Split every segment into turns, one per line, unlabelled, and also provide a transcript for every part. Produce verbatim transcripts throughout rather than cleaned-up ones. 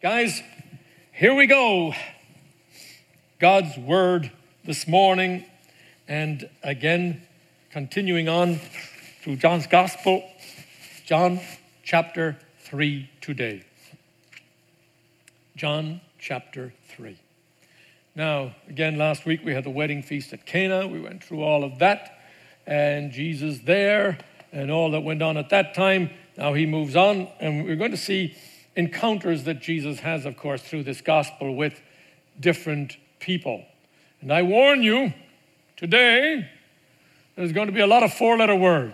Guys, here we go. God's word this morning, and again, continuing on through John's gospel, John chapter three today. John chapter three. Now, again, last week we had the wedding feast at Cana. We went through all of that, and Jesus there, and all that went on at that time. Now he moves on, and we're going to see encounters that Jesus has, of course, through this gospel with different people. And I warn you, today, there's going to be a lot of four-letter words.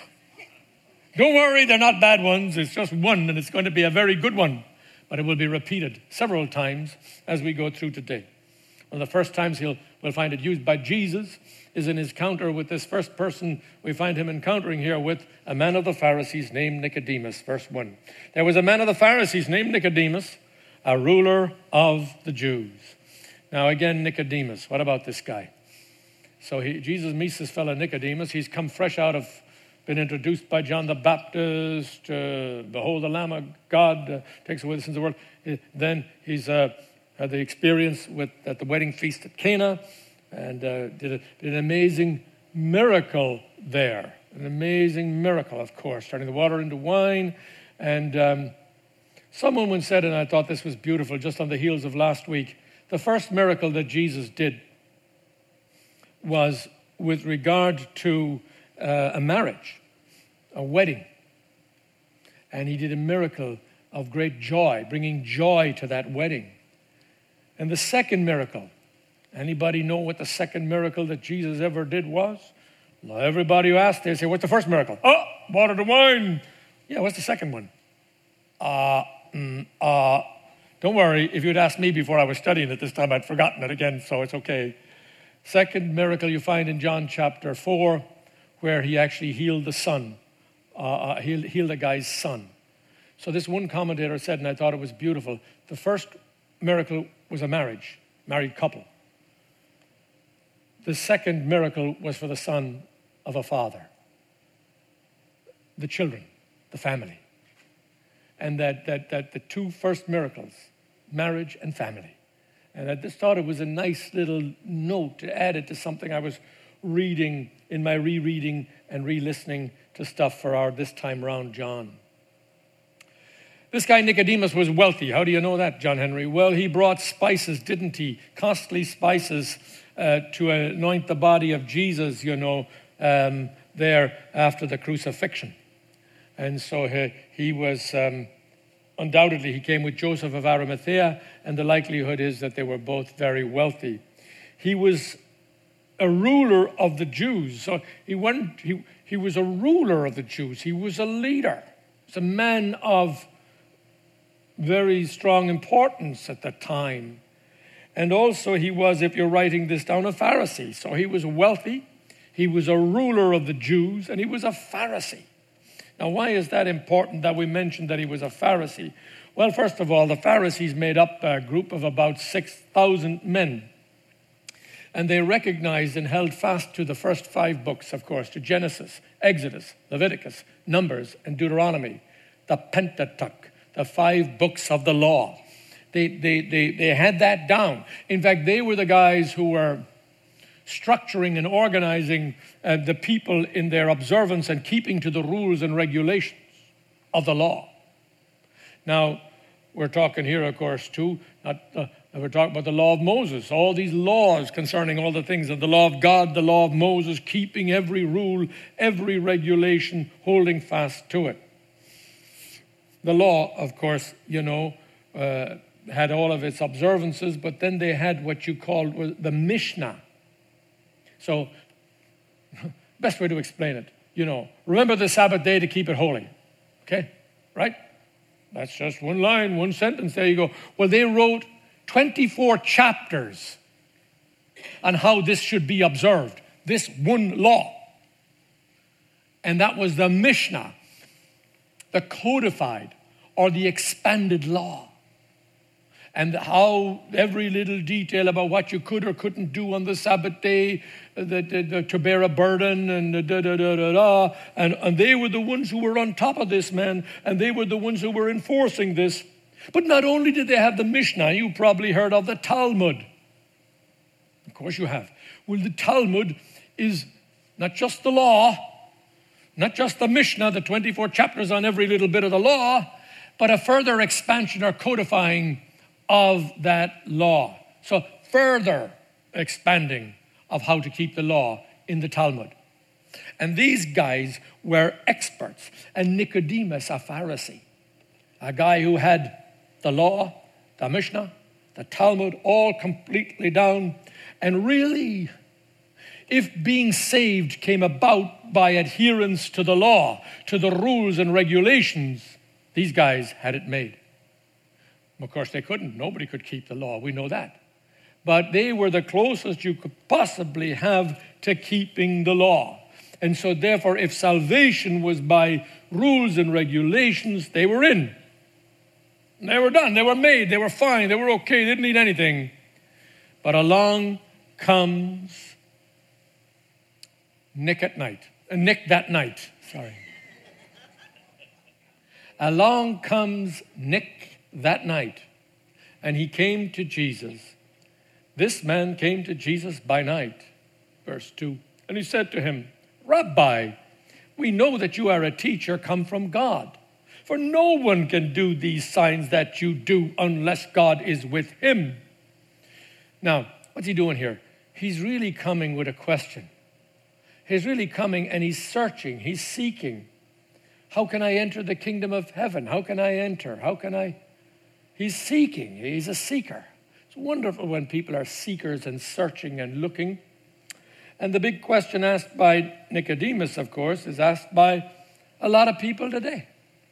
Don't worry, they're not bad ones. It's just one, and it's going to be a very good one. But it will be repeated several times as we go through today. One of the first times he'll, we'll find it used by Jesus is in his encounter with this first person we find him encountering here with a man of the Pharisees named Nicodemus. Verse one. There was a man of the Pharisees named Nicodemus, a ruler of the Jews. Now again, Nicodemus. What about this guy? So he, Jesus meets this fellow Nicodemus. He's come fresh out of, been introduced by John the Baptist. Uh, Behold the Lamb of God, uh, takes away the sins of the world. Then he's uh, had the experience with at the wedding feast at Cana. And uh, did, a, did an amazing miracle there. An amazing miracle, of course, turning the water into wine. And um, someone once said, and I thought this was beautiful, just on the heels of last week, the first miracle that Jesus did was with regard to uh, a marriage, a wedding. And he did a miracle of great joy, bringing joy to that wedding. And the second miracle, anybody know what the second miracle that Jesus ever did was? Well, everybody who asks, they say, what's the first miracle? Oh, water to wine. Yeah, what's the second one? Uh, mm, uh, don't worry. If you'd asked me before I was studying it this time, I'd forgotten it again, so it's okay. Second miracle you find in John chapter four, where he actually healed the son, uh, uh, healed, healed a guy's son. So this one commentator said, and I thought it was beautiful, the first miracle was a marriage, married couple. The second miracle was for the son of a father, the children, the family. And that, that, that the two first miracles, marriage and family. And I just thought it was a nice little note to add it to something I was reading in my rereading and re-listening to stuff for our this time round John. This guy Nicodemus was wealthy. How do you know that, John Henry? Well, he brought spices, didn't he? Costly spices uh, to anoint the body of Jesus, you know, um, there after the crucifixion. And so he, he was, um, undoubtedly, he came with Joseph of Arimathea, and the likelihood is that they were both very wealthy. He was a ruler of the Jews. So he, wasn't, he, he was a ruler of the Jews. He was a leader. He was a man of very strong importance at the time. And also he was, if you're writing this down, a Pharisee. So he was wealthy, he was a ruler of the Jews, and he was a Pharisee. Now, why is that important that we mentioned that he was a Pharisee? Well, first of all, the Pharisees made up a group of about six thousand men. And they recognized and held fast to the first five books, of course, to Genesis, Exodus, Leviticus, Numbers, and Deuteronomy, the Pentateuch, the five books of the law. They, they, they, they had that down. In fact, they were the guys who were structuring and organizing uh, the people in their observance and keeping to the rules and regulations of the law. Now, we're talking here, of course, too, not, uh, we're talking about the law of Moses, all these laws concerning all the things of the law of God, the law of Moses, keeping every rule, every regulation, holding fast to it. The law, of course, you know, uh, had all of its observances, but then they had what you called the Mishnah. So, best way to explain it, you know, remember the Sabbath day to keep it holy. Okay, right? That's just one line, one sentence. There you go. Well, they wrote twenty-four chapters on how this should be observed, this one law. And that was the Mishnah, the codified or the expanded law. And how every little detail about what you could or couldn't do on the Sabbath day, the, the, the, to bear a burden, and da, da, da, da, da. And, and they were the ones who were on top of this, man, and they were the ones who were enforcing this. But not only did they have the Mishnah, you probably heard of the Talmud. Of course you have. Well, the Talmud is not just the law, not just the Mishnah, the twenty-four chapters on every little bit of the law, but a further expansion or codifying of that law. So further expanding of how to keep the law in the Talmud. And these guys were experts. And Nicodemus, a Pharisee, a guy who had the law, the Mishnah, the Talmud all completely down. And really, if being saved came about by adherence to the law, to the rules and regulations, these guys had it made. Of course, they couldn't. Nobody could keep the law. We know that. But they were the closest you could possibly have to keeping the law. And so therefore, if salvation was by rules and regulations, they were in. They were done. They were made. They were fine. They were okay. They didn't need anything. But along comes Nick at night. Uh, Nick that night. Sorry. Along comes Nick that night. And he came to Jesus. This man came to Jesus by night. Verse two. And he said to him, Rabbi, we know that you are a teacher come from God. For no one can do these signs that you do unless God is with him. Now, what's he doing here? He's really coming with a question. He's really coming and he's searching. He's seeking. How can I enter the kingdom of heaven? How can I enter? How can I? He's seeking. He's a seeker. It's wonderful when people are seekers and searching and looking. And the big question asked by Nicodemus, of course, is asked by a lot of people today.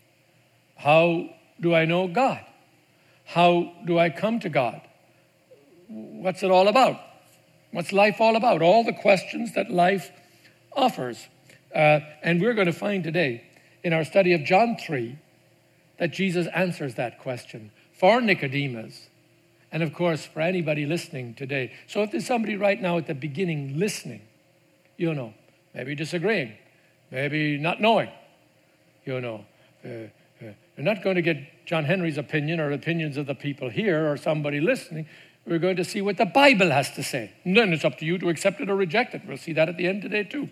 How do I know God? How do I come to God? What's it all about? What's life all about? All the questions that life offers. Uh, and we're going to find today in our study of John three that Jesus answers that question for Nicodemus. And of course, for anybody listening today. So if there's somebody right now at the beginning listening, you know, maybe disagreeing, maybe not knowing, you know, uh, uh, you're not going to get John Henry's opinion or opinions of the people here or somebody listening. We're going to see what the Bible has to say. And then it's up to you to accept it or reject it. We'll see that at the end today too.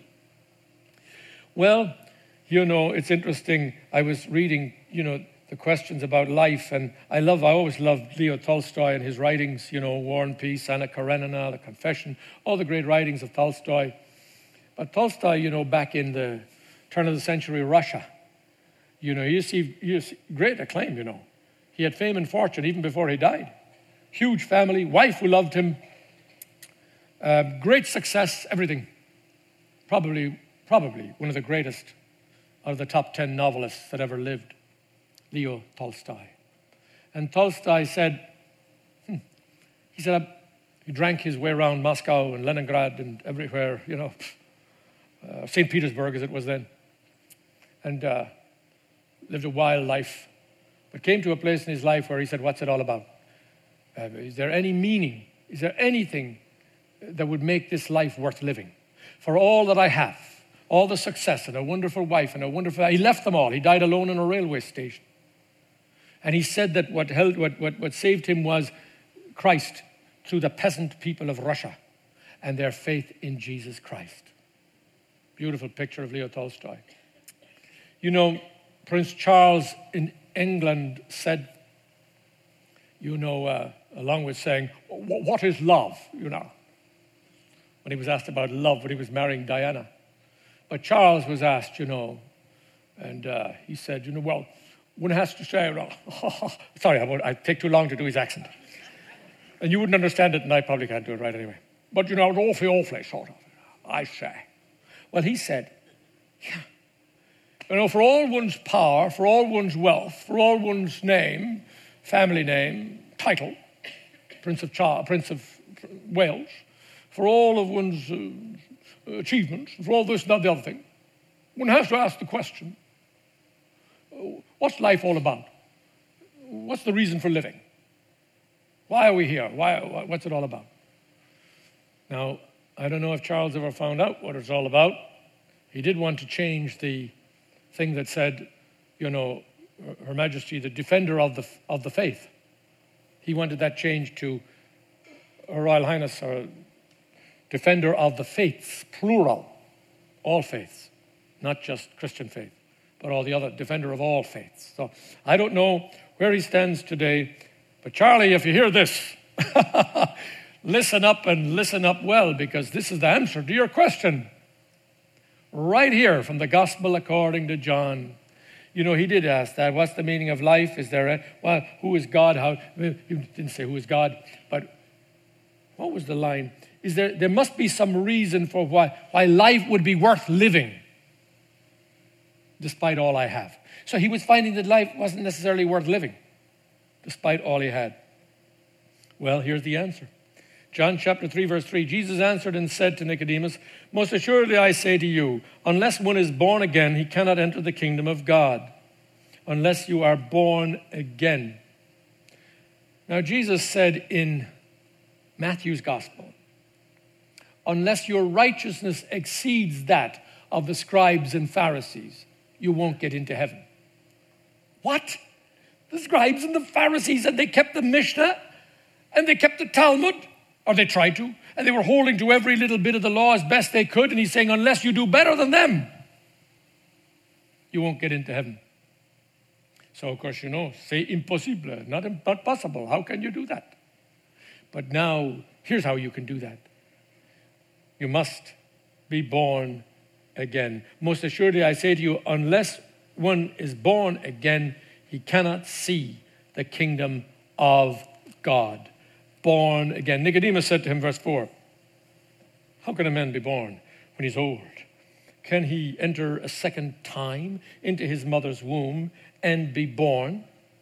Well, you know, it's interesting. I was reading, you know, the questions about life, and I love, I always loved Leo Tolstoy and his writings, you know, War and Peace, Anna Karenina, The Confession, all the great writings of Tolstoy. But Tolstoy, you know, back in the turn of the century Russia, you know, he received, he received great acclaim, you know. He had fame and fortune even before he died. Huge family, wife who loved him, uh, great success, everything. Probably, probably one of the greatest out of the top ten novelists that ever lived. Leo Tolstoy. And Tolstoy said, hmm, he said, he drank his way around Moscow and Leningrad and everywhere, you know, uh, Saint Petersburg as it was then, and uh, lived a wild life, but came to a place in his life where he said, what's it all about? Uh, is there any meaning? Is there anything that would make this life worth living? For all that I have, all the success and a wonderful wife and a wonderful, he left them all. He died alone in a railway station. And he said that what held, what, what, what saved him was Christ through the peasant people of Russia and their faith in Jesus Christ. Beautiful picture of Leo Tolstoy. You know, Prince Charles in England said, you know, uh, along with saying, what is love, you know, when he was asked about love when he was marrying Diana. But Charles was asked, you know, and uh, he said, you know, well, one has to say, well, sorry, I won't, I take too long to do his accent. And you wouldn't understand it, and I probably can't do it right anyway. But, you know, it's awfully, awfully sort of, I say. Well, he said, yeah, you know, for all one's power, for all one's wealth, for all one's name, family name, title, Prince of Char- Prince of Wales, for all of one's uh, achievements, for all this and that, the other thing, one has to ask the question, what's life all about? What's the reason for living? Why are we here? Why, what's it all about? Now, I don't know if Charles ever found out what it's all about. He did want to change the thing that said, you know, Her Majesty, the defender of the, of the faith. He wanted that changed to Her Royal Highness, or defender of the faiths, plural, all faiths, not just Christian faith, but all the other, defender of all faiths. So I don't know where he stands today, but Charlie, if you hear this, listen up and listen up well, because this is the answer to your question. Right here from the Gospel according to John. You know, he did ask that. What's the meaning of life? Is there a, well, who is God? How, you didn't say who is God, but what was the line? Is there, there must be some reason for why, why life would be worth living, despite all I have. So he was finding that life wasn't necessarily worth living, despite all he had. Well, here's the answer. John chapter three, verse three, Jesus answered and said to Nicodemus, most assuredly I say to you, unless one is born again, he cannot enter the kingdom of God. Unless you are born again. Now, Jesus said in Matthew's gospel, unless your righteousness exceeds that of the scribes and Pharisees, you won't get into heaven. What? The scribes and the Pharisees, and they kept the Mishnah, and they kept the Talmud, or they tried to, and they were holding to every little bit of the law as best they could, and he's saying, unless you do better than them, you won't get into heaven. So, of course, you know, c'est impossible, not, not possible. How can you do that? But now, here's how you can do that. You must be born again. Most assuredly, I say to you, unless one is born again, he cannot see the kingdom of God. Born again. Nicodemus said to him, verse four, how can a man be born when he's old? Can he enter a second time into his mother's womb and be born?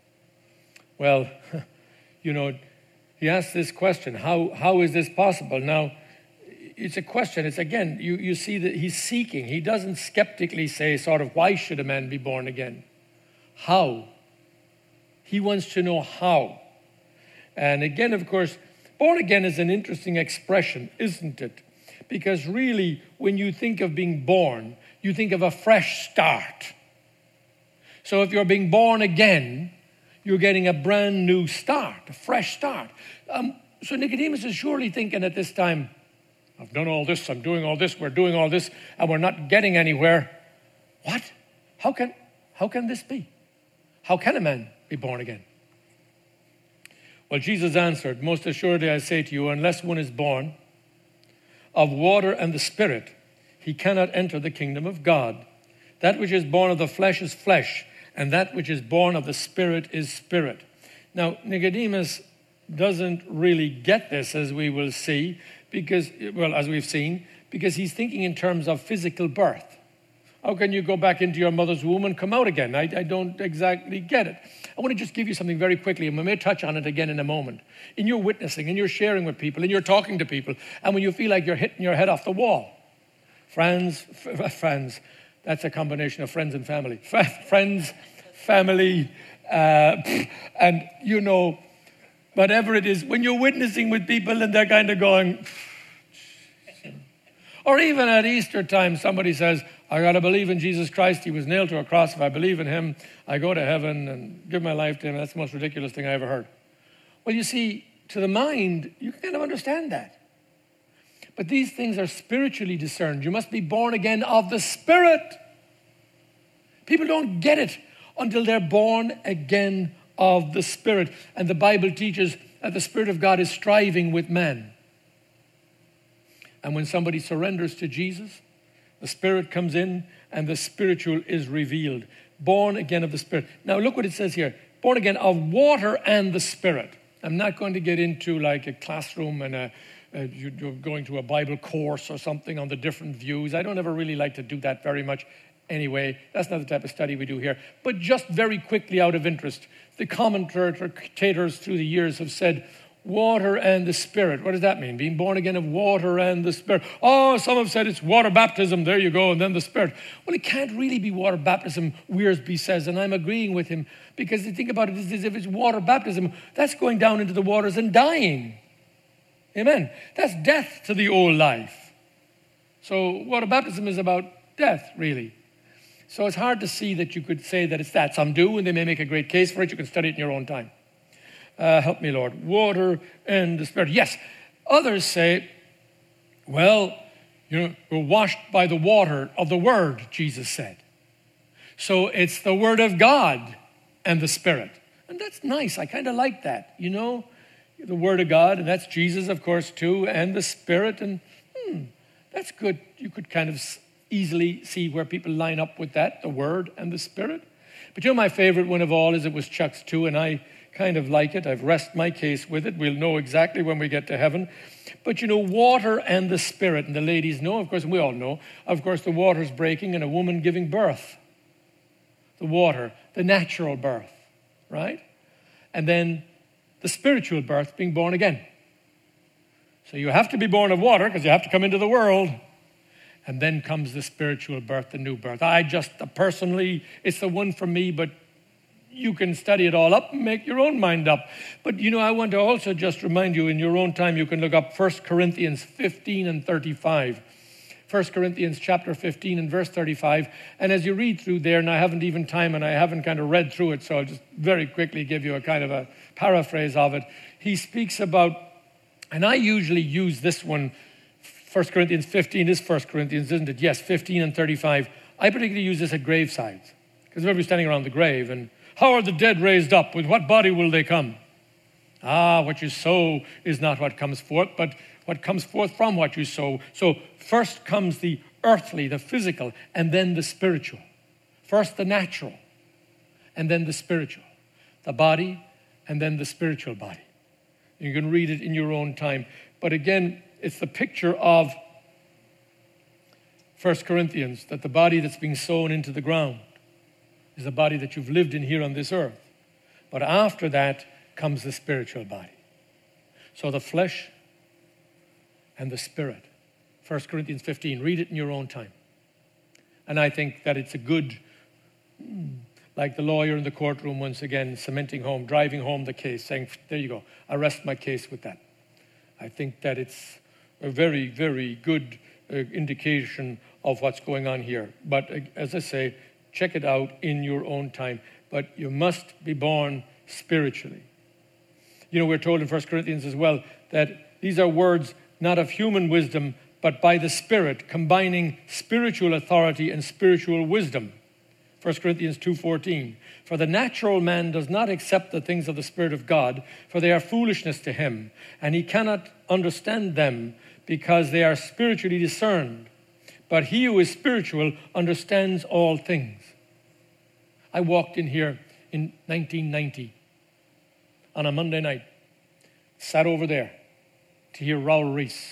Well, you know, he asked this question, how, how is this possible? Now, it's a question. It's again, you, you see that he's seeking. He doesn't skeptically say sort of, why should a man be born again? How? He wants to know how. And again, of course, born again is an interesting expression, isn't it? Because really, when you think of being born, you think of a fresh start. So if you're being born again, you're getting a brand new start, a fresh start. Um, so Nicodemus is surely thinking at this time, I've done all this, I'm doing all this, we're doing all this, and we're not getting anywhere. What? How can, how can this be? How can a man be born again? Well, Jesus answered, most assuredly I say to you, unless one is born of water and the Spirit, he cannot enter the kingdom of God. That which is born of the flesh is flesh, and that which is born of the Spirit is spirit. Now, Nicodemus doesn't really get this, as we will see, because, well, as we've seen, because he's thinking in terms of physical birth. How can you go back into your mother's womb and come out again? I, I don't exactly get it. I want to just give you something very quickly, and we may touch on it again in a moment. In your witnessing, in your sharing with people, in your talking to people, and when you feel like you're hitting your head off the wall. Friends, f- friends, that's a combination of friends and family. F- friends, family, uh, and you know, whatever it is, when you're witnessing with people and they're kind of going, or even at Easter time, somebody says, I got to believe in Jesus Christ. He was nailed to a cross. If I believe in him, I go to heaven and give my life to him. That's the most ridiculous thing I ever heard. Well, you see, to the mind, you can kind of understand that. But these things are spiritually discerned. You must be born again of the Spirit. People don't get it until they're born again of the Spirit. And the Bible teaches that the Spirit of God is striving with man. And when somebody surrenders to Jesus, the Spirit comes in and the spiritual is revealed. Born again of the Spirit. Now look what it says here. Born again of water and the Spirit. I'm not going to get into like a classroom and a, a, you're going to a Bible course or something on the different views. I don't ever really like to do that very much anyway. That's not the type of study we do here. But just very quickly out of interest, the commentators through the years have said, water and the Spirit. What does that mean? Being born again of water and the Spirit. Oh, some have said it's water baptism. There you go. And then the Spirit. Well, it can't really be water baptism, Wiersbe says. And I'm agreeing with him. Because the thing about it is, is if it's water baptism, that's going down into the waters and dying. Amen. That's death to the old life. So water baptism is about death, really. So it's hard to see that you could say that it's that. Some do, and they may make a great case for it. You can study it in your own time. Uh, help me, Lord. Water and the Spirit. Yes. Others say, well, you know, we're washed by the water of the Word, Jesus said. So it's the Word of God and the Spirit. And that's nice. I kind of like that, you know. The Word of God, and that's Jesus, of course, too, and the Spirit. And hmm, that's good. You could kind of easily see where people line up with that, the Word and the Spirit. But you know, my favorite one of all is it was Chuck's too, and I kind of like it. I've rested my case with it. We'll know exactly when we get to heaven. But you know, water and the Spirit, and the ladies know, of course, and we all know, of course, the water's breaking and a woman giving birth. The water, the natural birth, right? And then the spiritual birth, being born again. So you have to be born of water because you have to come into the world. And then comes the spiritual birth, the new birth. I just, uh, personally, it's the one for me, but you can study it all up and make your own mind up. But, you know, I want to also just remind you, in your own time, you can look up First Corinthians fifteen and thirty-five. First Corinthians chapter fifteen and verse thirty-five. And as you read through there, and I haven't even time and I haven't kind of read through it, so I'll just very quickly give you a kind of a paraphrase of it. He speaks about, and I usually use this one, First Corinthians fifteen is First Corinthians, isn't it? Yes, fifteen and thirty-five. I particularly use this at gravesides, because everybody's standing around the grave, and how are the dead raised up? With what body will they come? Ah, what you sow is not what comes forth, but what comes forth from what you sow. So first comes the earthly, the physical, and then the spiritual. First the natural, and then the spiritual. The body, and then the spiritual body. You can read it in your own time. But again, it's the picture of First Corinthians, that the body that's being sown into the ground is the body that you've lived in here on this earth. But after that comes the spiritual body. So the flesh and the spirit. First Corinthians fifteen, read it in your own time. And I think that it's a good, like the lawyer in the courtroom once again, cementing home, driving home the case, saying, there you go, I rest my case with that. I think that it's a very, very good uh, indication of what's going on here. But uh, as I say, check it out in your own time. But you must be born spiritually. You know, we're told in First Corinthians as well that these are words not of human wisdom, but by the Spirit, combining spiritual authority and spiritual wisdom. First Corinthians two fourteen. For the natural man does not accept the things of the Spirit of God, for they are foolishness to him, and he cannot understand them because they are spiritually discerned. But he who is spiritual understands all things. I walked in here in nineteen ninety on a Monday night, sat over there to hear Raul Reese.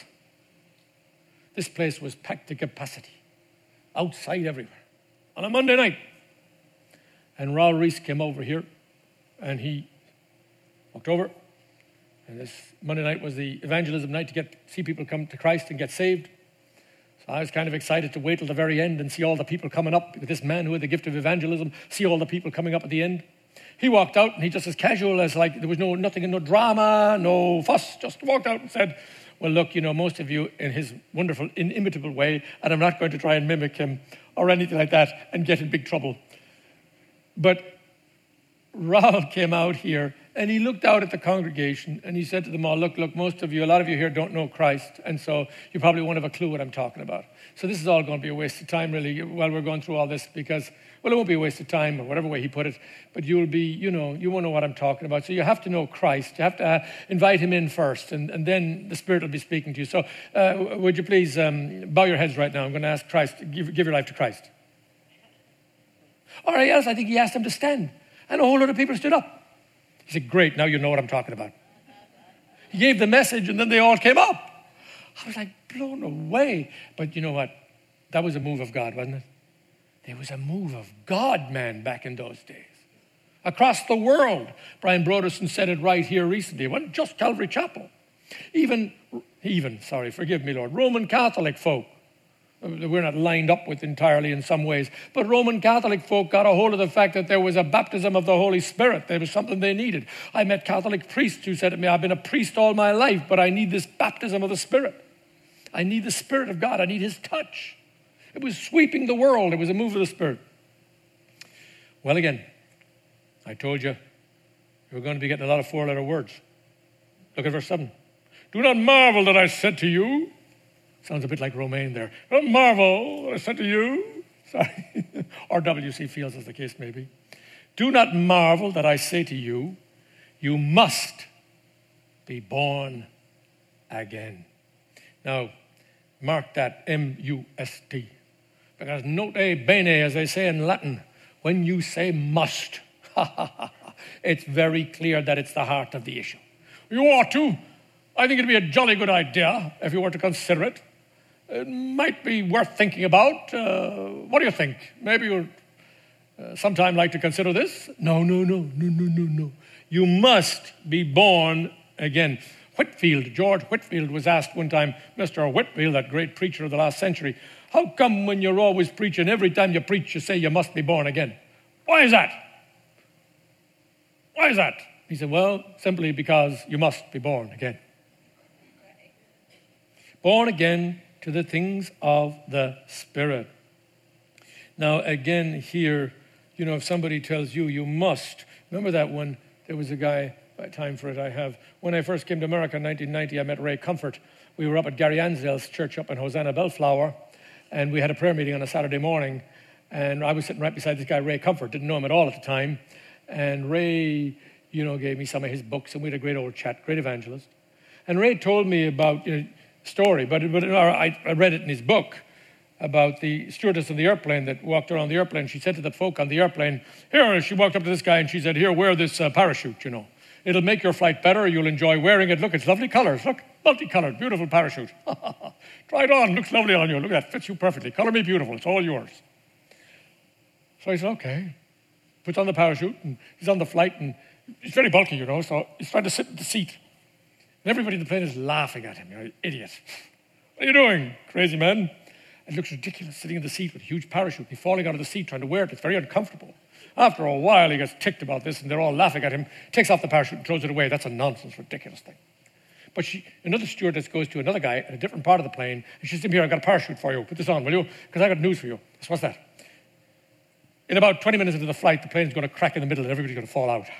This place was packed to capacity, outside everywhere, on a Monday night. And Raul Reese came over here, and he walked over, and this Monday night was the evangelism night to get see people come to Christ and get saved. So I was kind of excited to wait till the very end and see all the people coming up with this man who had the gift of evangelism, see all the people coming up at the end. He walked out, and he just as casual as like there was no nothing, no drama, no fuss, just walked out and said, well, look, you know, most of you in his wonderful, inimitable way, and I'm not going to try and mimic him or anything like that and get in big trouble. But Raul came out here, and he looked out at the congregation, and he said to them all, look, look, most of you, a lot of you here don't know Christ, and so you probably won't have a clue what I'm talking about. So this is all going to be a waste of time, really, while we're going through all this, because, well, it won't be a waste of time, or whatever way he put it, but you'll be, you know, you won't know what I'm talking about. So you have to know Christ. You have to uh, invite him in first, and, and then the Spirit will be speaking to you. So uh, would you please um, bow your heads right now? I'm going to ask Christ, give, give your life to Christ. Or else, I think he asked them to stand, and a whole lot of people stood up. He said, great, now you know what I'm talking about. He gave the message, and then they all came up. I was like blown away. But you know what? That was a move of God, wasn't it? There was a move of God, man, back in those days. Across the world. Brian Broderson said it right here recently. It wasn't just Calvary Chapel. Even, even, sorry, forgive me, Lord, Roman Catholic folk. We're not lined up with entirely in some ways. But Roman Catholic folk got a hold of the fact that there was a baptism of the Holy Spirit. There was something they needed. I met Catholic priests who said to me, I've been a priest all my life, but I need this baptism of the Spirit. I need the Spirit of God. I need his touch. It was sweeping the world. It was a move of the Spirit. Well, again, I told you you were going to be getting a lot of four-letter words. Look at verse seven. Do not marvel that I said to you. Sounds a bit like Romaine there. Don't marvel that I said to you. Sorry. Or W C Fields, as the case may be. Do not marvel that I say to you, you must be born again. Now, mark that, M U S T. Because note bene, as they say in Latin, when you say must, it's very clear that it's the heart of the issue. You ought to. I think it'd be a jolly good idea if you were to consider it. It might be worth thinking about. Uh, what do you think? Maybe you'll uh, sometime like to consider this? No, no, no, no, no, no, no. You must be born again. Whitefield, George Whitefield was asked one time, Mister Whitefield, that great preacher of the last century, how come when you're always preaching, every time you preach, you say you must be born again? Why is that? Why is that? He said, well, simply because you must be born again. Born again to the things of the Spirit. Now, again, here, you know, if somebody tells you, you must, remember that one, there was a guy, by time for it I have, when I first came to America in nineteen ninety, I met Ray Comfort. We were up at Gary Ansdale's church up in Hosanna Bellflower, and we had a prayer meeting on a Saturday morning, and I was sitting right beside this guy, Ray Comfort, didn't know him at all at the time, and Ray, you know, gave me some of his books, and we had a great old chat, great evangelist. And Ray told me about, you know, story, but, but I, I read it in his book about the stewardess of the airplane that walked around the airplane. She said to the folk on the airplane, here, she walked up to this guy and she said, here, wear this uh, parachute, you know. It'll make your flight better. You'll enjoy wearing it. Look, it's lovely colors. Look, multicolored, beautiful parachute. Try it on. Looks lovely on you. Look at that. Fits you perfectly. Color me beautiful. It's all yours. So I said, okay. Puts on the parachute and he's on the flight and he's very bulky, you know, so he's trying to sit in the seat. And everybody in the plane is laughing at him. You're an idiot. What are you doing, crazy man? It looks ridiculous sitting in the seat with a huge parachute. He's falling out of the seat trying to wear it. It's very uncomfortable. After a while, he gets ticked about this, and they're all laughing at him, takes off the parachute and throws it away. That's a nonsense, ridiculous thing. But she, another stewardess goes to another guy in a different part of the plane, and she says, here, I've got a parachute for you. Put this on, will you? Because I've got news for you. So what's that? In about twenty minutes into the flight, the plane's going to crack in the middle, and everybody's going to fall out.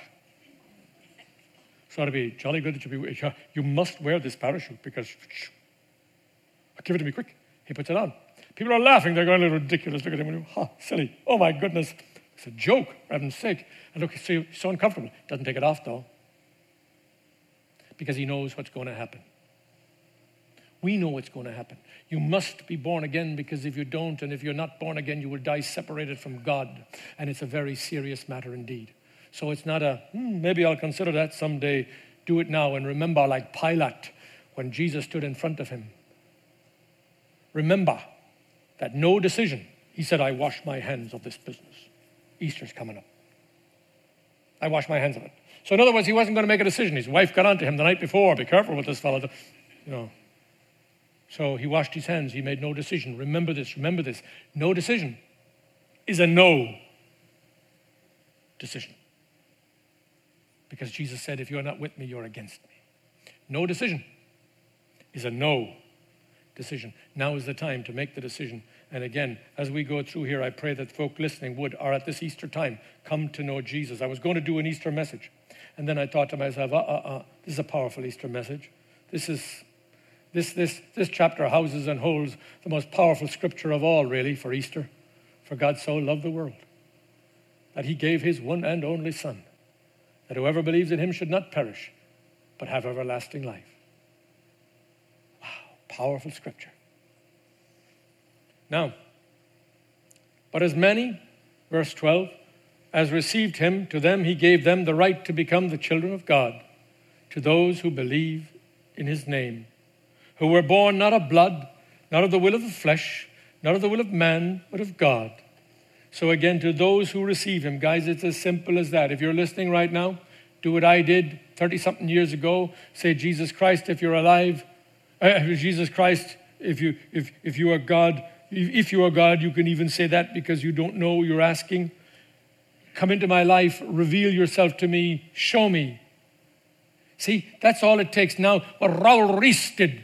So it'll be jolly good that you be, you must wear this parachute, because, give it to me quick. He puts it on. People are laughing. They're going a little ridiculous. Look at him. Ha, silly. Oh, my goodness. It's a joke, for heaven's sake. And look, he's so, he's so uncomfortable. Doesn't take it off, though, because he knows what's going to happen. We know what's going to happen. You must be born again, because if you don't, and if you're not born again, you will die separated from God. And it's a very serious matter indeed. So it's not a, hmm, maybe I'll consider that someday. Do it now. And remember, like Pilate, when Jesus stood in front of him, remember that no decision, he said, I wash my hands of this business. Easter's coming up. I wash my hands of it. So in other words, he wasn't going to make a decision. His wife got on to him the night before. Be careful with this fellow. You know. So he washed his hands. He made no decision. Remember this. Remember this. No decision is a no decision. Because Jesus said, if you're not with me, you're against me. No decision is a no decision. Now is the time to make the decision. And again, as we go through here, I pray that folk listening would, or at this Easter time, come to know Jesus. I was going to do an Easter message. And then I thought to myself, uh, uh, uh, this is a powerful Easter message. This is, this, this, this chapter houses and holds the most powerful scripture of all, really, for Easter. For God so loved the world that he gave his one and only Son, that whoever believes in him should not perish, but have everlasting life. Wow, powerful scripture. Now, but as many, verse twelve, as received him, to them he gave them the right to become the children of God, to those who believe in his name, who were born not of blood, not of the will of the flesh, not of the will of man, but of God. So again, to those who receive him, guys, it's as simple as that. If you're listening right now, do what I did thirty-something years ago. Say, Jesus Christ, if you're alive, uh, Jesus Christ, if you if if you are God, if you are God, you can even say that because you don't know, you're asking. Come into my life, reveal yourself to me, show me. See, that's all it takes now. What Raul Ries did,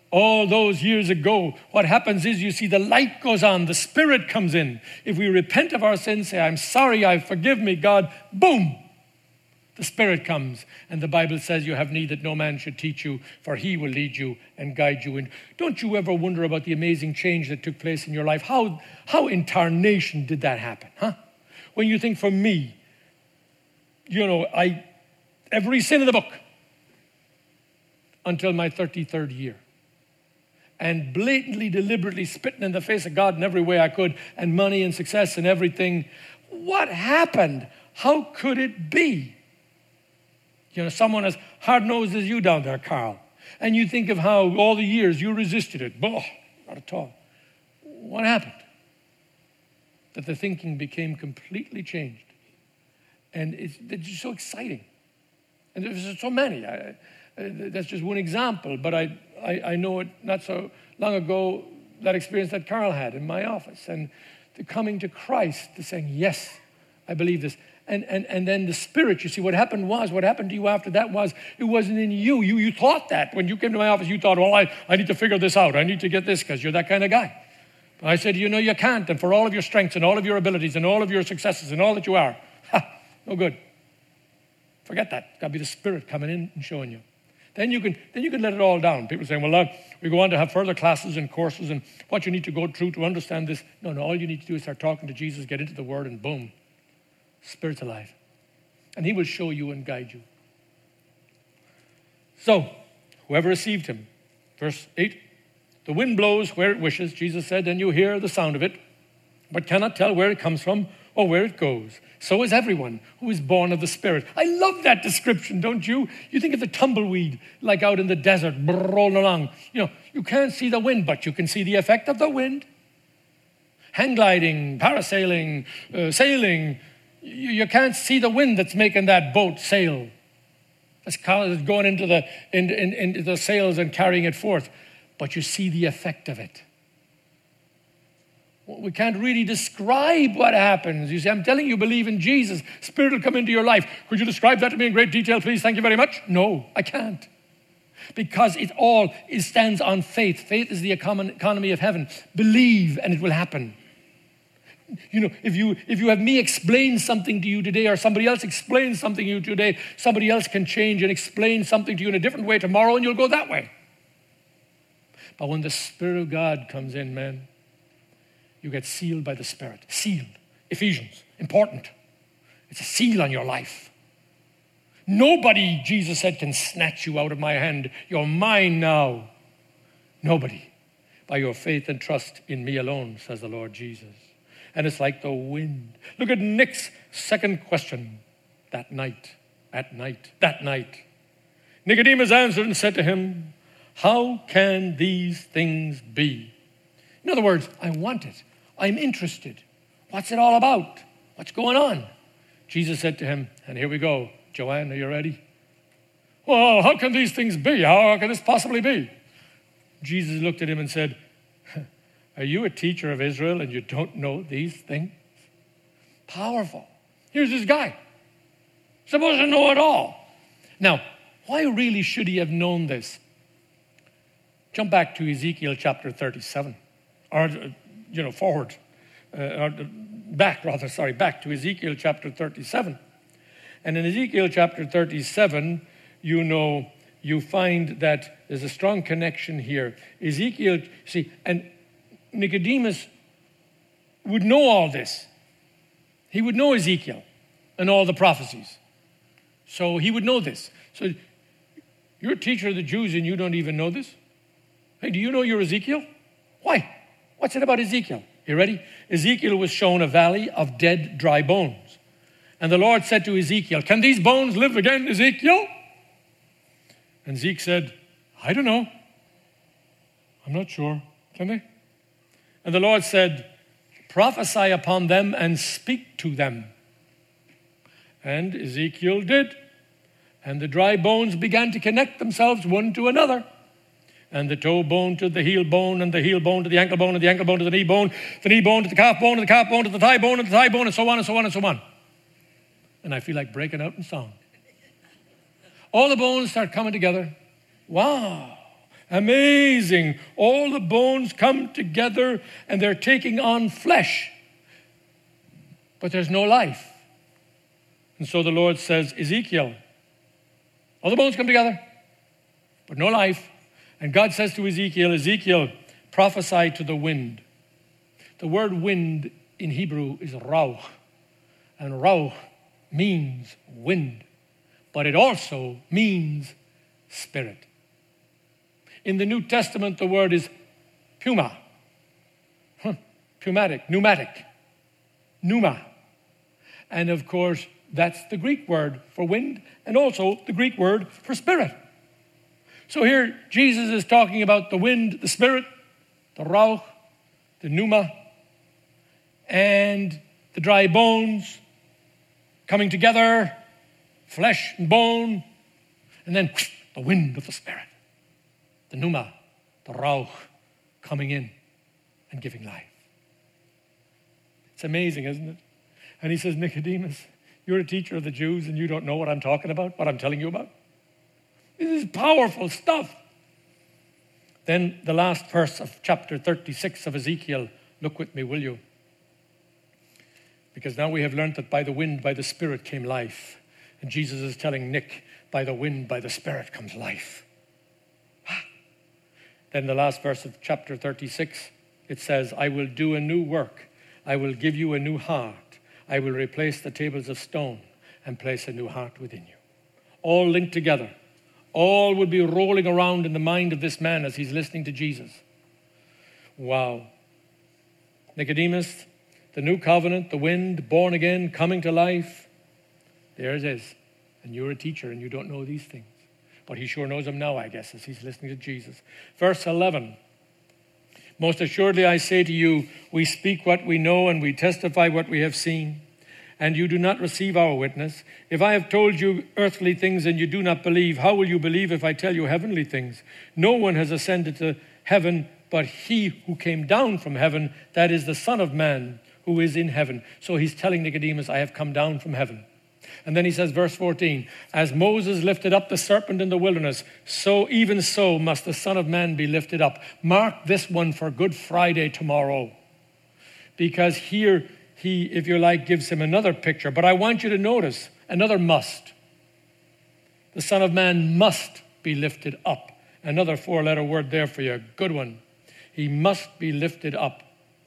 all those years ago, what happens is you see the light goes on, the Spirit comes in. If we repent of our sins, say, I'm sorry, I forgive me, God, boom, the Spirit comes. And the Bible says you have need that no man should teach you, for he will lead you and guide you. And don't you ever wonder about the amazing change that took place in your life? How, how in tarnation did that happen, huh? When you think, for me, you know, I every sin in the book until my thirty-third year. And blatantly, deliberately spitting in the face of God in every way I could, and money and success and everything. What happened? How could it be? You know, someone as hard-nosed as you down there, Carl. And you think of how all the years you resisted it. Boh, not at all. What happened? That the thinking became completely changed. And it's, it's just so exciting. And there's so many. I, uh, that's just one example. But I, I, I know it not so long ago, that experience that Carl had in my office. And the coming to Christ, the saying, yes, I believe this. And, and, and then the Spirit, you see, what happened was, what happened to you after that was, it wasn't in you. You, you thought that. When you came to my office, you thought, well, I, I need to figure this out. I need to get this because you're that kind of guy. But I said, you know, you can't. And for all of your strengths and all of your abilities and all of your successes and all that you are, ha, no good. Forget that. It's got to be the Spirit coming in and showing you. Then you can then you can let it all down. People saying, well, uh, we go on to have further classes and courses and what you need to go through to understand this. No, no, all you need to do is start talking to Jesus, get into the Word, and boom, Spirit's alive. And he will show you and guide you. So, whoever received him, verse eight, the wind blows where it wishes, Jesus said, and you hear the sound of it, but cannot tell where it comes from or where it goes. So is everyone who is born of the Spirit. I love that description, don't you? You think of the tumbleweed, like out in the desert, rolling along. You know, you can't see the wind, but you can see the effect of the wind. Hang gliding, parasailing, uh, sailing. You, you can't see the wind that's making that boat sail. It's going into the, in, in, into the sails and carrying it forth. But you see the effect of it. We can't really describe what happens. You say, I'm telling you, believe in Jesus. Spirit will come into your life. Could you describe that to me in great detail, please? Thank you very much. No, I can't. Because it all it stands on faith. Faith is the economy of heaven. Believe and it will happen. You know, if you if you have me explain something to you today or somebody else explains something to you today, somebody else can change and explain something to you in a different way tomorrow and you'll go that way. But when the Spirit of God comes in, man, you get sealed by the Spirit. Sealed. Ephesians. Important. It's a seal on your life. Nobody, Jesus said, can snatch you out of my hand. You're mine now. Nobody. By your faith and trust in me alone, says the Lord Jesus. And it's like the wind. Look at Nick's second question. That night, at night, that night. Nicodemus answered and said to him, how can these things be? In other words, I want it. I'm interested. What's it all about? What's going on? Jesus said to him, and here we go. Joanne, are you ready? Well, how can these things be? How can this possibly be? Jesus looked at him and said, are you a teacher of Israel and you don't know these things? Powerful. Here's this guy. Supposed to know it all. Now, why really should he have known this? Jump back to Ezekiel chapter thirty-seven. Or, you know, forward. Uh, or back, rather, sorry, back to Ezekiel chapter thirty-seven. And in Ezekiel chapter thirty-seven, you know, you find that there's a strong connection here. Ezekiel, see, and Nicodemus would know all this. He would know Ezekiel and all the prophecies. So he would know this. So you're a teacher of the Jews and you don't even know this? Hey, do you know your Ezekiel? Why? What's it about Ezekiel? You ready? Ezekiel was shown a valley of dead, dry bones. And the Lord said to Ezekiel, can these bones live again, Ezekiel? And Zeke said, I don't know. I'm not sure. Can they? And the Lord said, prophesy upon them and speak to them. And Ezekiel did. And the dry bones began to connect themselves one to another. And the toe bone to the heel bone, and the heel bone to the ankle bone, and the ankle bone to the knee bone, the knee bone to the calf bone, and the calf bone to the thigh bone, and the thigh bone, and so on, and so on, and so on. And I feel like breaking out in song. All the bones start coming together. Wow. Amazing. All the bones come together and they're taking on flesh. But there's no life. And so the Lord says, Ezekiel, all the bones come together, but no life. And God says to Ezekiel, Ezekiel, prophesy to the wind. The word wind in Hebrew is rauch. And rauch means wind, but it also means spirit. In the New Testament, the word is pneuma. Huh. Pneumatic, pneumatic, pneuma. And of course, that's the Greek word for wind and also the Greek word for spirit. So here, Jesus is talking about the wind, the spirit, the rauch, the pneuma, and the dry bones coming together, flesh and bone, and then whoosh, the wind of the spirit, the pneuma, the rauch, coming in and giving life. It's amazing, isn't it? And he says, Nicodemus, you're a teacher of the Jews and you don't know what I'm talking about, what I'm telling you about? This is powerful stuff. Then the last verse of chapter thirty-six of Ezekiel, look with me, will you? Because now we have learned that by the wind, by the Spirit came life. And Jesus is telling Nick, by the wind, by the Spirit comes life. Then the last verse of chapter thirty-six, it says, I will do a new work. I will give you a new heart. I will replace the tables of stone and place a new heart within you. All linked together. All would be rolling around in the mind of this man as he's listening to Jesus. Wow. Nicodemus, the new covenant, the wind, born again, coming to life. There it is. And you're a teacher and you don't know these things. But he sure knows them now, I guess, as he's listening to Jesus. Verse eleven. Most assuredly I say to you, we speak what we know and we testify what we have seen. And you do not receive our witness. If I have told you earthly things and you do not believe, how will you believe if I tell you heavenly things? No one has ascended to heaven but he who came down from heaven, that is the Son of Man who is in heaven. So he's telling Nicodemus, I have come down from heaven. And then he says, verse fourteen, as Moses lifted up the serpent in the wilderness, so even so must the Son of Man be lifted up. Mark this one for Good Friday tomorrow. Because here he, if you like, gives him another picture. But I want you to notice another must. The Son of Man must be lifted up. Another four-letter word there for you. Good one. He must be lifted up.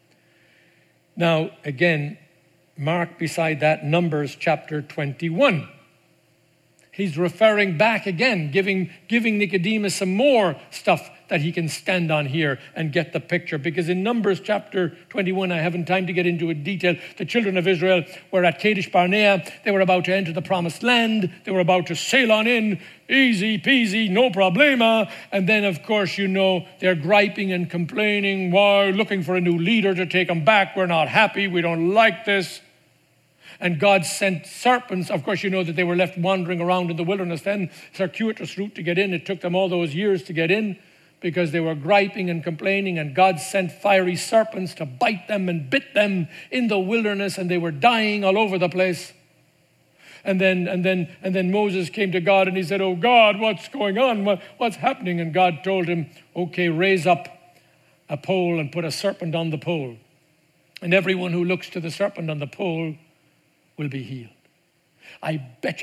Now, again, mark beside that Numbers chapter twenty-one. He's referring back again, giving, giving Nicodemus some more stuff that he can stand on here and get the picture. Because in Numbers chapter twenty-one, I haven't time to get into it detail, the children of Israel were at Kadesh Barnea. They were about to enter the promised land. They were about to sail on in, easy peasy, no problema. And then, of course, you know, they're griping and complaining. Why, looking for a new leader to take them back. We're not happy. We don't like this. And God sent serpents. Of course, you know that they were left wandering around in the wilderness then. Circuitous route to get in. It took them all those years to get in because they were griping and complaining. And God sent fiery serpents to bite them and bit them in the wilderness. And they were dying all over the place. And then, and then, and then Moses came to God and he said, oh God, what's going on? What, what's happening? And God told him, okay, raise up a pole and put a serpent on the pole. And everyone who looks to the serpent on the pole will be healed. I bet you.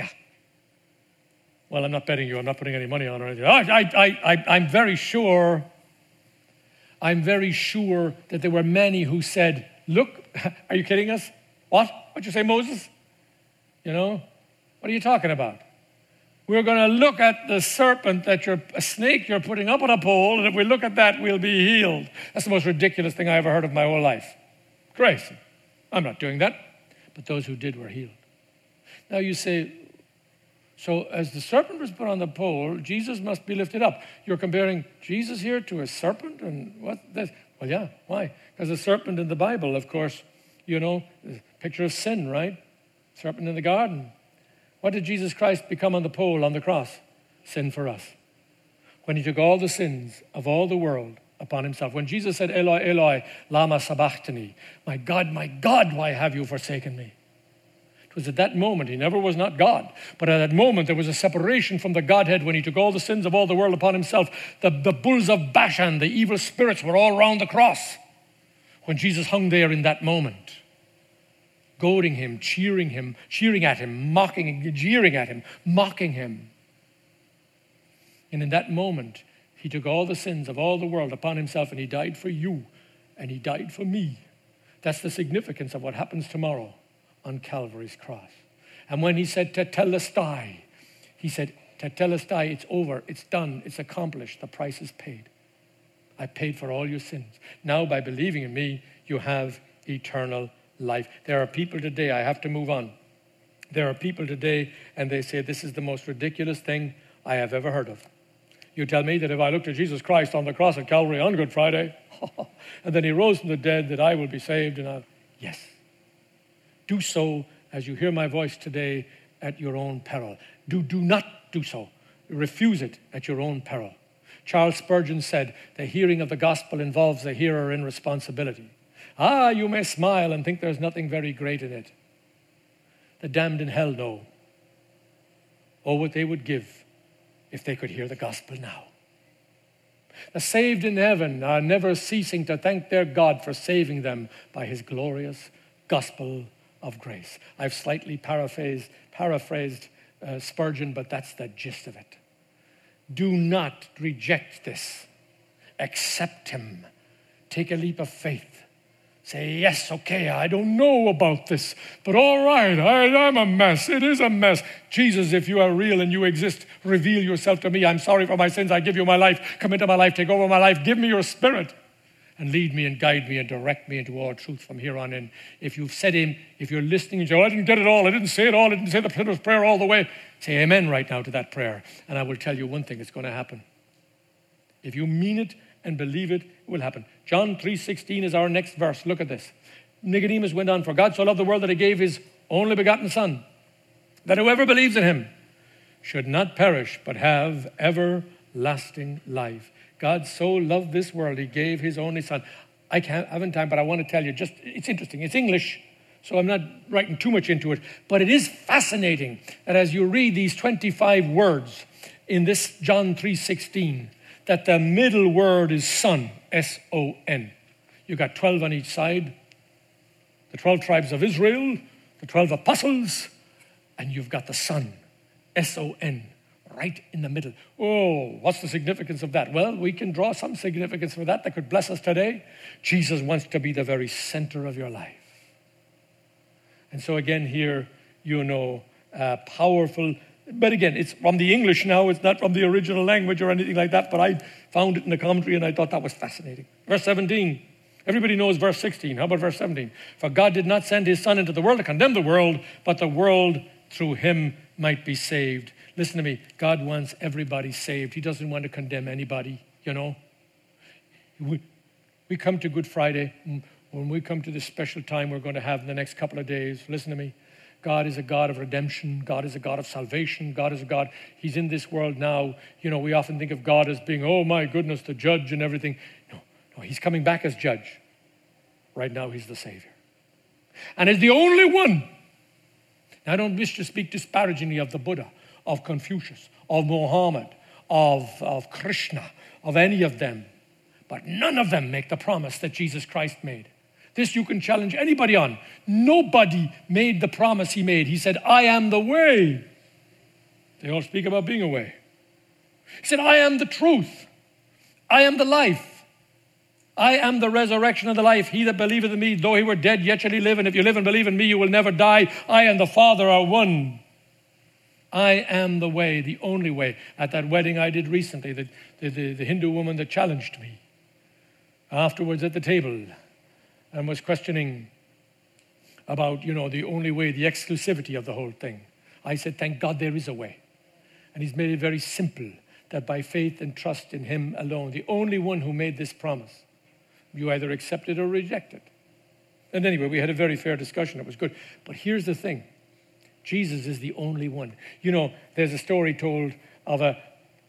Well, I'm not betting you. I'm not putting any money on it or anything. I, I, I, I'm very sure, I'm very sure that there were many who said, look, are you kidding us? What? What'd you say, Moses? You know, what are you talking about? We're going to look at the serpent that you're, a snake you're putting up on a pole, and if we look at that, we'll be healed. That's the most ridiculous thing I ever heard of my whole life. Crazy. I'm not doing that. But those who did were healed. Now you say, so as the serpent was put on the pole, Jesus must be lifted up. You're comparing Jesus here to a serpent? And what? This? Well, yeah. Why? Because the serpent in the Bible, of course, you know, picture of sin, right? Serpent in the garden. What did Jesus Christ become on the pole, on the cross? Sin for us. When he took all the sins of all the world upon himself. When Jesus said, Eloi, Eloi, lama sabachthani, my God, my God, why have you forsaken me? It was at that moment, he never was not God, but at that moment there was a separation from the Godhead when he took all the sins of all the world upon himself. The, the bulls of Bashan, the evil spirits, were all around the cross when Jesus hung there in that moment, goading him, cheering him, cheering at him, mocking, jeering at him, mocking him. And in that moment, he took all the sins of all the world upon himself, and he died for you, and he died for me. That's the significance of what happens tomorrow on Calvary's cross. And when he said, Tetelestai, he said, Tetelestai, it's over, it's done, it's accomplished, the price is paid. I paid for all your sins. Now, by believing in me, you have eternal life. There are people today, I have to move on. There are people today, and they say, this is the most ridiculous thing I have ever heard of. You tell me that if I look to Jesus Christ on the cross at Calvary on Good Friday, and then he rose from the dead, that I will be saved, and I'll, yes. Do so as you hear my voice today at your own peril. Do, do not do so. Refuse it at your own peril. Charles Spurgeon said, the hearing of the gospel involves the hearer in responsibility. Ah, you may smile and think there's nothing very great in it. The damned in hell know. Oh, what they would give if they could hear the gospel now. The saved in heaven are never ceasing to thank their God for saving them by his glorious gospel of grace. I've slightly paraphrased, paraphrased uh, Spurgeon, but that's the gist of it. Do not reject this. Accept him. Take a leap of faith. Say, yes, okay, I don't know about this, but all right, I, I'm a mess. It is a mess. Jesus, if you are real and you exist, reveal yourself to me. I'm sorry for my sins. I give you my life. Come into my life. Take over my life. Give me your spirit and lead me and guide me and direct me into all truth from here on in. If you've said him, if you're listening and say, oh, I didn't get it all. I didn't say it all. I didn't say the sinner's prayer all the way. Say amen right now to that prayer. And I will tell you one thing, it's going to happen. If you mean it and believe it, it will happen. John three sixteen is our next verse. Look at this. Nicodemus went on, for God so loved the world that he gave his only begotten Son, that whoever believes in him should not perish, but have everlasting life. God so loved this world, he gave his only Son. I can't, I haven't time, but I want to tell you, just, it's interesting. It's English, so I'm not writing too much into it, but it is fascinating that as you read these twenty-five words in this John three sixteen, that the middle word is Son, S O N. You got twelve on each side, the twelve tribes of Israel, the twelve apostles, and you've got the Son, S O N, right in the middle. Oh, what's the significance of that? Well, we can draw some significance for that that could bless us today. Jesus wants to be the very center of your life. And so again here, you know, uh, powerful. But again, it's from the English now. It's not from the original language or anything like that. But I found it in the commentary and I thought that was fascinating. Verse seventeen. Everybody knows verse sixteen. How about verse seventeen? For God did not send his Son into the world to condemn the world, but the world through him might be saved. Listen to me. God wants everybody saved. He doesn't want to condemn anybody, you know. We, we come to Good Friday. When we come to this special time we're going to have in the next couple of days, listen to me. God is a God of redemption. God is a God of salvation. God is a God, he's in this world now. You know, we often think of God as being, oh my goodness, the judge and everything. No, no, he's coming back as judge. Right now, he's the Savior. And is the only one. Now, I don't wish to speak disparagingly of the Buddha, of Confucius, of Muhammad, of, of Krishna, of any of them. But none of them make the promise that Jesus Christ made. This you can challenge anybody on. Nobody made the promise he made. He said, I am the way. They all speak about being a way. He said, I am the truth. I am the life. I am the resurrection of the life. He that believeth in me, though he were dead, yet shall he live. And if you live and believe in me, you will never die. I and the Father are one. I am the way, the only way. At that wedding I did recently, the, the, the, the Hindu woman that challenged me afterwards at the table and was questioning about, you know, the only way, the exclusivity of the whole thing. I said, thank God there is a way. And he's made it very simple, that by faith and trust in him alone, the only one who made this promise, you either accept it or reject it. And anyway, we had a very fair discussion. It was good. But here's the thing. Jesus is the only one. You know, there's a story told of a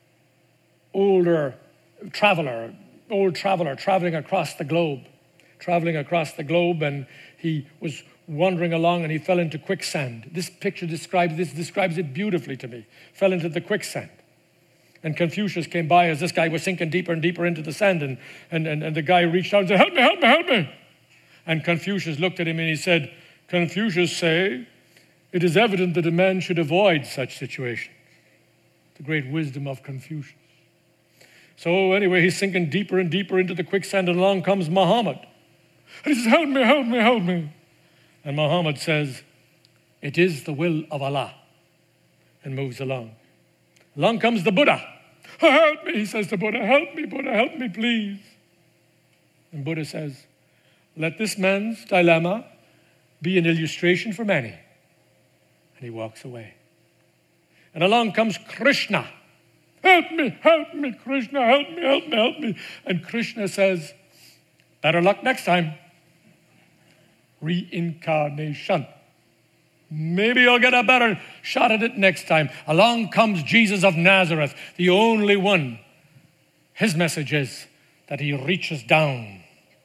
older traveler, old traveler traveling across the globe. traveling across the globe, and he was wandering along, and he fell into quicksand. This picture describes this, describes it beautifully to me. Fell into the quicksand. And Confucius came by as this guy was sinking deeper and deeper into the sand, and, and, and, and the guy reached out and said, help me, help me, help me. And Confucius looked at him and he said, Confucius say, it is evident that a man should avoid such situations. The great wisdom of Confucius. So anyway, he's sinking deeper and deeper into the quicksand, and along comes Muhammad. And he says, help me, help me, help me. And Muhammad says, it is the will of Allah, and moves along. Along comes the Buddha. Help me, he says to Buddha, help me, Buddha, help me, please. And Buddha says, let this man's dilemma be an illustration for many. And he walks away. And along comes Krishna. Help me, help me, Krishna, help me, help me, help me. And Krishna says, better luck next time. Reincarnation. Maybe you'll get a better shot at it next time. Along comes Jesus of Nazareth, the only one. His message is that he reaches down,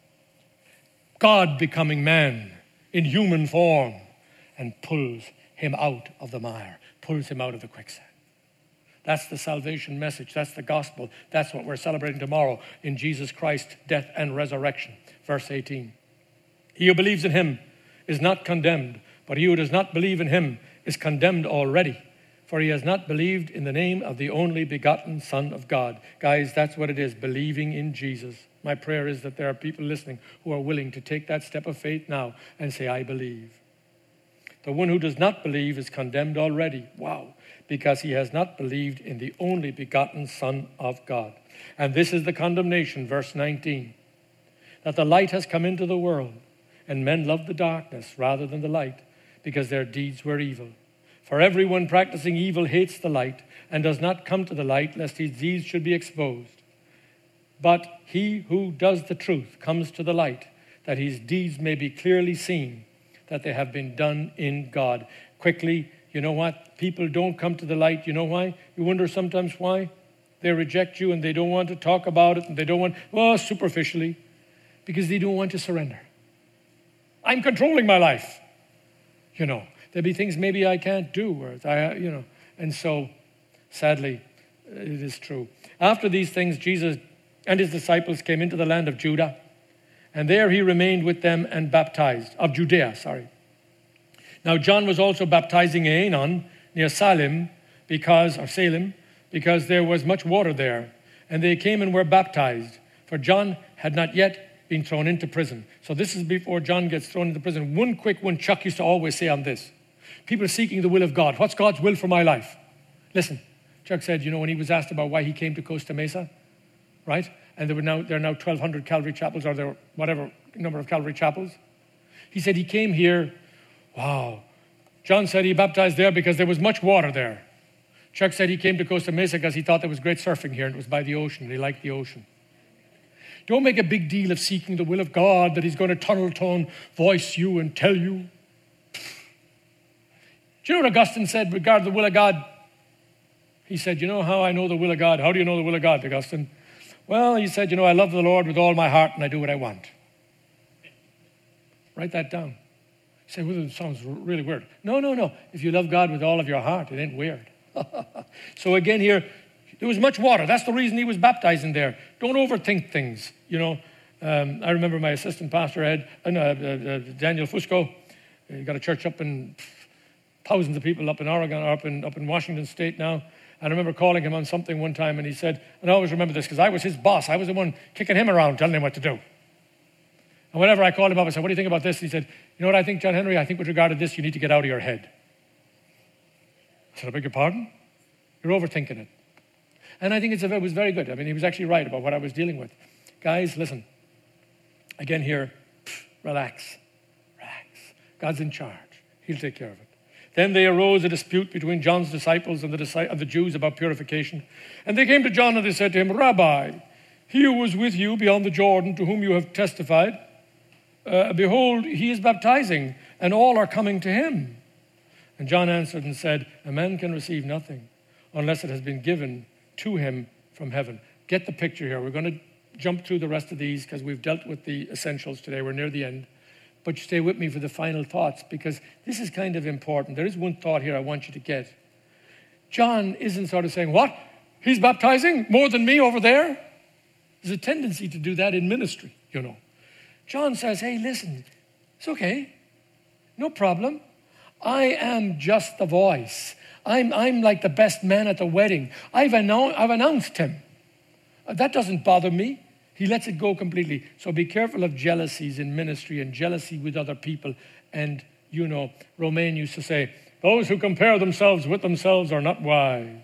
God becoming man in human form, and pulls him out of the mire, pulls him out of the quicksand. That's the salvation message. That's the gospel. That's what we're celebrating tomorrow in Jesus Christ's death and resurrection. Verse eighteen. He who believes in him is not condemned, but he who does not believe in him is condemned already, for he has not believed in the name of the only begotten Son of God. Guys, that's what it is, believing in Jesus. My prayer is that there are people listening who are willing to take that step of faith now and say, I believe. The one who does not believe is condemned already. Wow. Because he has not believed in the only begotten Son of God. And this is the condemnation, verse nineteen, that the light has come into the world, and men love the darkness rather than the light, because their deeds were evil. For everyone practicing evil hates the light, and does not come to the light, lest his deeds should be exposed. But he who does the truth comes to the light, that his deeds may be clearly seen, that they have been done in God. Quickly, you know what? People don't come to the light. You know why? You wonder sometimes why? They reject you and they don't want to talk about it, and they don't want, well, superficially, because they don't want to surrender. I'm controlling my life. You know, there'll be things maybe I can't do, or I, you know, and so sadly, it is true. After these things, Jesus and his disciples came into the land of Judah, and there he remained with them and baptized, of Judea, sorry. Now John was also baptizing in Aenon near Salim, because, or Salem, because there was much water there, and they came and were baptized, for John had not yet been thrown into prison. So this is before John gets thrown into prison. One quick one Chuck used to always say on this. People are seeking the will of God. What's God's will for my life? Listen, Chuck said, you know, when he was asked about why he came to Costa Mesa, right? And there were now there are now twelve hundred Calvary chapels, or there were whatever number of Calvary chapels. He said he came here, wow. John said he baptized there because there was much water there. Chuck said he came to Costa Mesa because he thought there was great surfing here, and it was by the ocean, and he liked the ocean. Don't make a big deal of seeking the will of God, that he's going to tunnel tone voice you and tell you. Do you know what Augustine said regarding the will of God? He said, you know how I know the will of God? How do you know the will of God, Augustine? Well, he said, you know, I love the Lord with all my heart and I do what I want. Write that down. You say, well, it sounds really weird. No, no, no. If you love God with all of your heart, it ain't weird. So again here, there was much water. That's the reason he was baptizing there. Don't overthink things. You know, um, I remember my assistant pastor, Ed, uh, uh, uh, Daniel Fusco. He got a church up in thousands of people up in Oregon, or up in up in Washington State now. And I remember calling him on something one time, and he said, and I always remember this because I was his boss. I was the one kicking him around, telling him what to do. And whenever I called him up, I said, what do you think about this? He said, you know what I think, John Henry? I think with regard to this, you need to get out of your head. I said, I beg your pardon? You're overthinking it. And I think it's, it was very good. I mean, he was actually right about what I was dealing with. Guys, listen. Again here, pff, relax. Relax. God's in charge. He'll take care of it. Then there arose a dispute between John's disciples and the, and the Jews about purification. And they came to John and they said to him, Rabbi, he who was with you beyond the Jordan, to whom you have testified, uh, behold, he is baptizing, and all are coming to him. And John answered and said, a man can receive nothing unless it has been given to him from heaven. Get the picture here. We're going to jump through the rest of these because we've dealt with the essentials today. We're near the end. But stay with me for the final thoughts, because this is kind of important. There is one thought here I want you to get. John isn't sort of saying, what? He's baptizing more than me over there? There's a tendency to do that in ministry, you know. John says, hey, listen, it's okay. No problem. I am just the voice. I'm, I'm like the best man at the wedding. I've, annou- I've announced him. That doesn't bother me. He lets it go completely. So be careful of jealousies in ministry and jealousy with other people. And, you know, Romain used to say, those who compare themselves with themselves are not wise.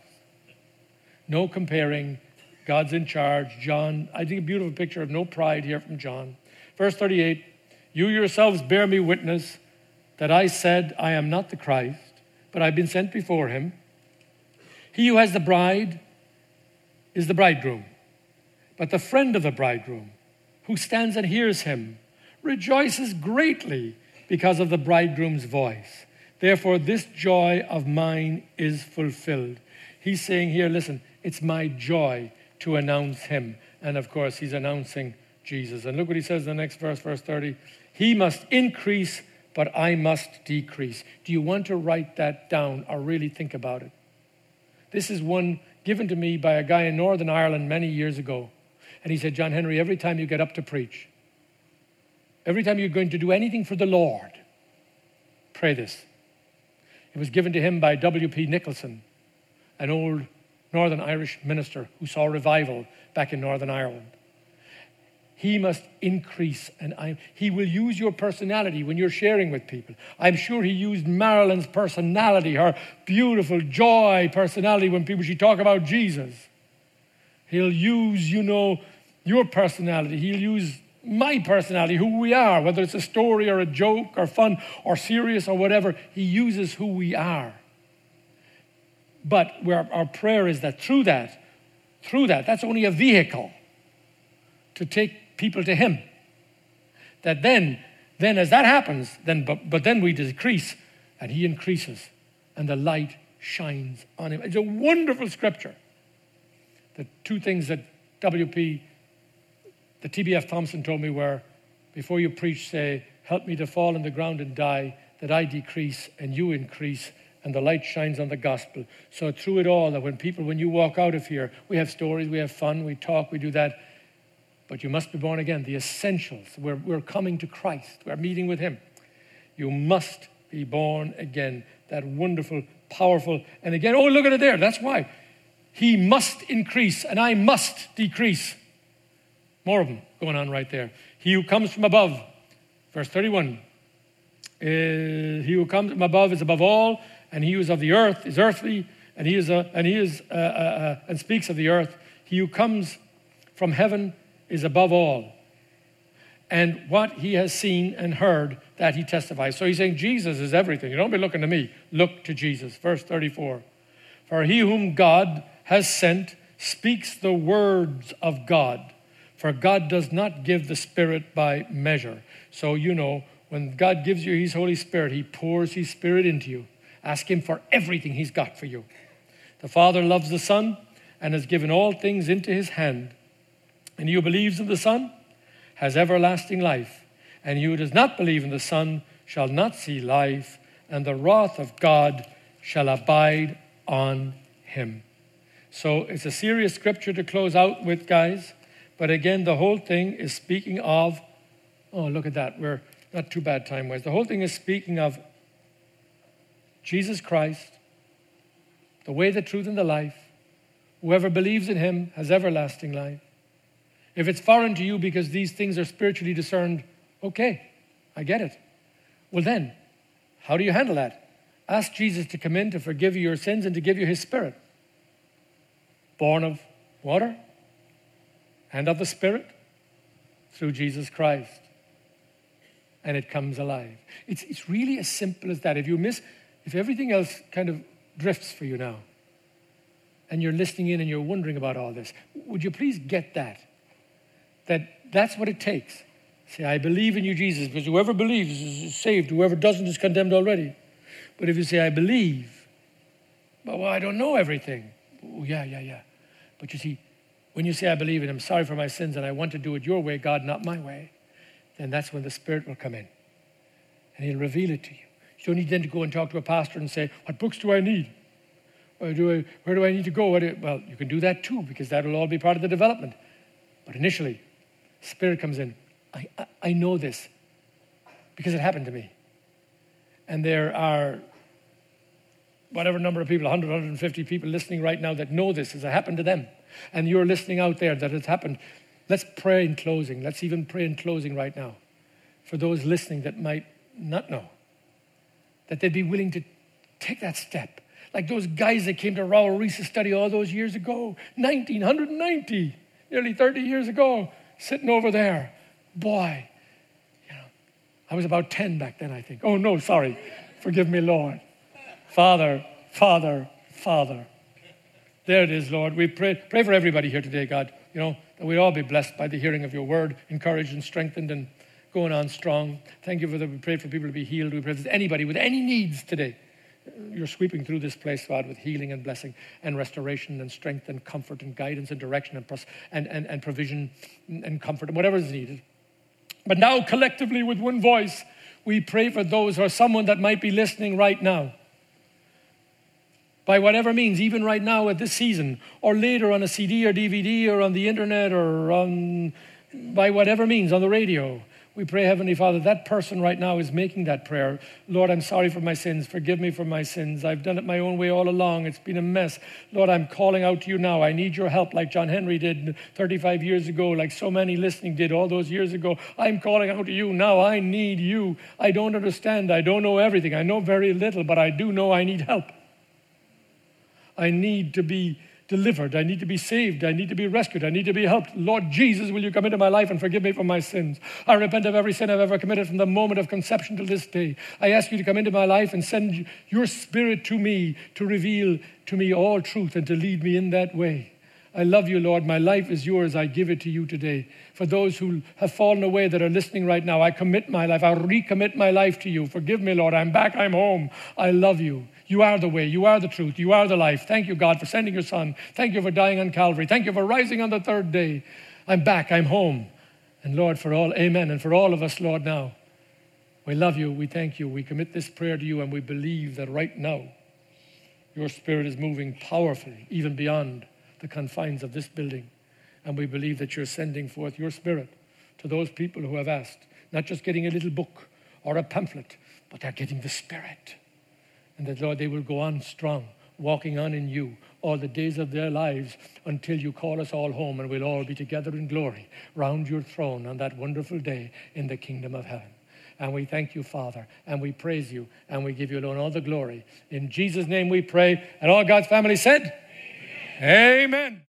No comparing. God's in charge. John, I think a beautiful picture of no pride here from John. Verse thirty-eight, you yourselves bear me witness that I said I am not the Christ, but I've been sent before him. He who has the bride is the bridegroom. But the friend of the bridegroom, who stands and hears him, rejoices greatly because of the bridegroom's voice. Therefore, this joy of mine is fulfilled. He's saying here, listen, it's my joy to announce him. And of course, he's announcing Jesus. And look what he says in the next verse, verse thirty. He must increase, but I must decrease. Do you want to write that down or really think about it? This is one given to me by a guy in Northern Ireland many years ago. And he said, John Henry, every time you get up to preach, every time you're going to do anything for the Lord, pray this. It was given to him by W P Nicholson, an old Northern Irish minister who saw revival back in Northern Ireland. He must increase, and I, he will use your personality when you're sharing with people. I'm sure he used Marilyn's personality, her beautiful joy personality when people, she talk about Jesus. He'll use, you know, your personality. He'll use my personality, who we are, whether it's a story or a joke or fun or serious or whatever. He uses who we are. But where our prayer is that through that, through that, that's only a vehicle to take people to him. That then, then as that happens, then but, but then we decrease and he increases and the light shines on him. It's a wonderful scripture. The two things that W P, the T B F Thompson told me were, before you preach, say, help me to fall on the ground and die, that I decrease and you increase, and the light shines on the gospel. So through it all, that when people, when you walk out of here, we have stories, we have fun, we talk, we do that, but you must be born again. The essentials, we're, we're coming to Christ, we're meeting with him. You must be born again. That wonderful, powerful, and again, oh, look at it there, that's why. He must increase and I must decrease. More of them going on right there. He who comes from above, verse thirty-one, uh, he who comes from above is above all, and he who is of the earth is earthly, and he is a, and he is uh, uh, uh, and speaks of the earth. He who comes from heaven is above all, and what he has seen and heard, that he testifies. So he's saying Jesus is everything. You don't be looking to me. Look to Jesus. Verse thirty-four. For he whom God has sent speaks the words of God. For God does not give the Spirit by measure. So, you know, when God gives you his Holy Spirit, he pours his Spirit into you. Ask him for everything he's got for you. The Father loves the Son and has given all things into his hand. And he who believes in the Son has everlasting life. And he who does not believe in the Son shall not see life, and the wrath of God shall abide on him. So it's a serious scripture to close out with, guys. But again, the whole thing is speaking of, oh, look at that. We're not too bad time-wise. The whole thing is speaking of Jesus Christ, the way, the truth, and the life. Whoever believes in him has everlasting life. If it's foreign to you because these things are spiritually discerned, okay, I get it. Well then, how do you handle that? Ask Jesus to come in to forgive you your sins and to give you his Spirit. Born of water and of the Spirit through Jesus Christ. And it comes alive. It's, it's really as simple as that. If you miss, if everything else kind of drifts for you now, and you're listening in and you're wondering about all this, would you please get that? That that's what it takes. Say, I believe in you, Jesus, because whoever believes is saved. Whoever doesn't is condemned already. But if you say, I believe, but well, I don't know everything. Oh, yeah, yeah, yeah. But you see, when you say, I believe and I'm sorry for my sins and I want to do it your way, God, not my way, then that's when the Spirit will come in. and he'll reveal it to you. You don't need then to go and talk to a pastor and say, what books do I need? Or do I, where do I need to go? What do, well, you can do that too, because that will all be part of the development. But initially, Spirit comes in. I, I, I know this because it happened to me. And there are whatever number of people, one hundred, one hundred fifty people listening right now that know this as it happened to them. And you're listening out there that it's happened. Let's pray in closing. Let's even pray in closing right now for those listening that might not know, that they'd be willing to take that step. Like those guys that came to Raul Reese's study all those years ago, nineteen ninety, nearly thirty years ago, sitting over there. Boy, you know, I was about ten back then, I think. Oh, no, sorry. Forgive me, Lord. Father, Father, Father. There it is, Lord. We pray, pray for everybody here today, God, you know, that we all be blessed by the hearing of your word, encouraged and strengthened and going on strong. Thank you for that. We pray for people to be healed. We pray for anybody with any needs today. You're sweeping through this place, God, with healing and blessing and restoration and strength and comfort and guidance and direction and, pros- and, and, and provision and comfort and whatever is needed. But now collectively with one voice, we pray for those or someone that might be listening right now. By whatever means, even right now at this season, or later on a C D or D V D or on the internet or on, by whatever means, on the radio. We pray, Heavenly Father, that person right now is making that prayer. Lord, I'm sorry for my sins. Forgive me for my sins. I've done it my own way all along. It's been a mess. Lord, I'm calling out to you now. I need your help like John Henry did thirty-five years ago, like so many listening did all those years ago. I'm calling out to you now. I need you. I don't understand. I don't know everything. I know very little, but I do know I need help. I need to be delivered. I need to be saved. I need to be rescued. I need to be helped. Lord Jesus, will you come into my life and forgive me for my sins? I repent of every sin I've ever committed from the moment of conception to this day. I ask you to come into my life and send your Spirit to me to reveal to me all truth and to lead me in that way. I love you, Lord. My life is yours. I give it to you today. For those who have fallen away that are listening right now, I commit my life. I recommit my life to you. Forgive me, Lord. I'm back. I'm home. I love you. You are the way. You are the truth. You are the life. Thank you, God, for sending your Son. Thank you for dying on Calvary. Thank you for rising on the third day. I'm back. I'm home. And Lord, for all, amen. And for all of us, Lord, now, we love you. We thank you. We commit this prayer to you, and we believe that right now, your Spirit is moving powerfully, even beyond the confines of this building. And we believe that you're sending forth your Spirit to those people who have asked, not just getting a little book or a pamphlet, but they're getting the Spirit. And that, Lord, they will go on strong, walking on in you all the days of their lives until you call us all home and we'll all be together in glory round your throne on that wonderful day in the kingdom of heaven. And we thank you, Father, and we praise you, and we give you alone all the glory. In Jesus' name we pray, and all God's family said, Amen. Amen.